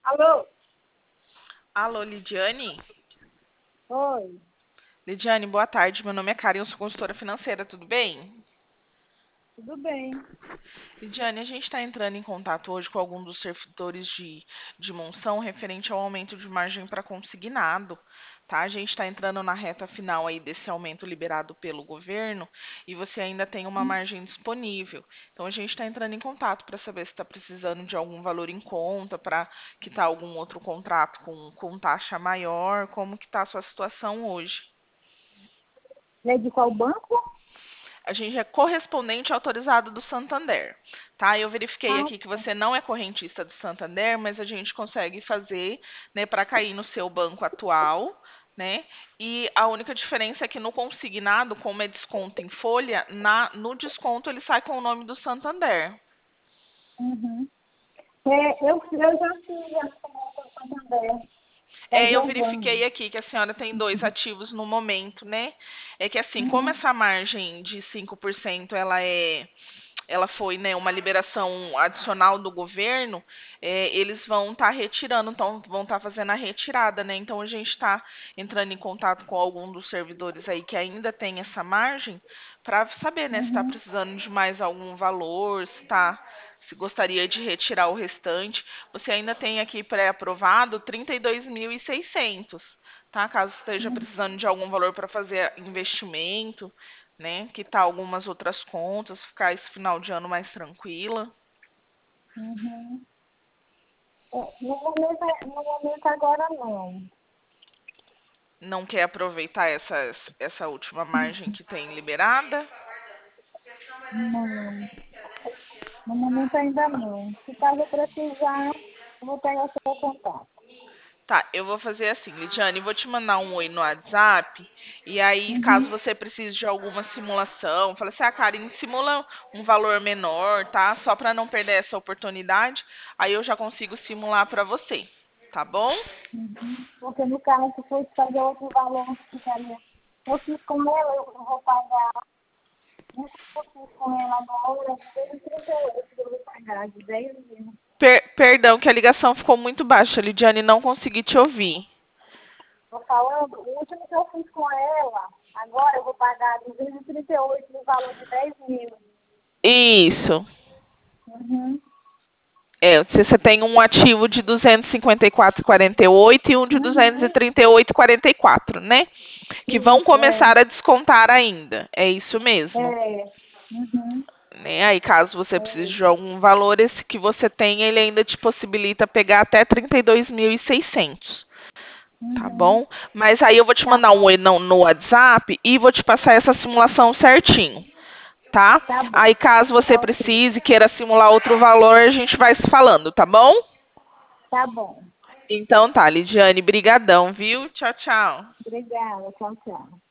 Alô? Alô, Lidiane? Oi, Lidiane, boa tarde. Meu nome é Karen, eu sou consultora financeira, tudo bem? tudo bem? Lidiane, a gente está entrando em contato hoje com algum dos servidores de Monção referente ao aumento de margem para consignado, tá? A gente está entrando na reta final aí desse aumento liberado pelo governo e você ainda tem uma margem disponível. Então, a gente está entrando em contato para saber se está precisando de algum valor em conta, para quitar algum outro contrato com taxa maior, como que está a sua situação hoje? É de qual banco? A gente é correspondente autorizado do Santander, tá? Eu verifiquei Ah, aqui que você não é correntista do Santander, mas a gente consegue fazer, né, para cair no seu banco atual, né? E a única diferença é que no consignado, como é desconto em folha, no desconto ele sai com o nome do Santander. uhum. Eu já fiz a conta Santander, é Eu Giovanni. verifiquei aqui que a senhora tem dois ativos no momento, né? É que assim, como Uhum, essa margem de 5% ela foi, né, uma liberação adicional do governo, eles vão estar retirando, então vão estar fazendo a retirada, né? Então a gente está entrando em contato com algum dos servidores aí que ainda tem essa margem para saber, né, se está uhum, precisando de mais algum valor, se gostaria de retirar o restante. Você ainda tem aqui pré-aprovado 32.600, tá? Caso esteja uhum, precisando de algum valor para fazer investimento, né? Quitar algumas outras contas, ficar esse final de ano mais tranquila. uhum. No momento agora não. Não quer aproveitar essa última margem que tem liberada? Não, no momento ainda não. Se caso eu precisar, eu vou pegar seu contato. Tá, eu vou fazer assim, Lidiane, vou te mandar um oi no WhatsApp, e aí, caso Uhum, você precise de alguma simulação, fala assim, Karen, simula um valor menor, tá? Só para não perder essa oportunidade, aí eu já consigo simular para você, tá bom? uhum. Porque no caso, se fosse fazer outro valor, ficaria. Eu fiz com ela, eu vou pagar. Isso que eu fiz com ela agora, 238 que eu vou pagar, de 10 mil. Perdão, que a ligação ficou muito baixa, Lidiane, não consegui te ouvir. Tô falando, o último que eu fiz com ela, agora eu vou pagar 238 no valor de 10 mil. Isso. Uhum. Você tem um ativo de 254,48 e um de Uhum. 238,44, né? Que vão Isso, começar a descontar ainda. É isso mesmo. é. Uhum. Né? Aí, caso você precise É. de algum valor, esse que você tem, ele ainda te possibilita pegar até 32.600. Tá Uhum. bom? Mas aí eu vou te Tá mandar um bom, oi no WhatsApp e vou te passar essa simulação certinho, tá? tá bom. Aí, caso você Tá ok. precise, queira simular outro valor, a gente vai se falando, tá bom? Tá bom. Então tá, Lidiane, brigadão, viu? Tchau, tchau. Obrigada. Tchau, tchau.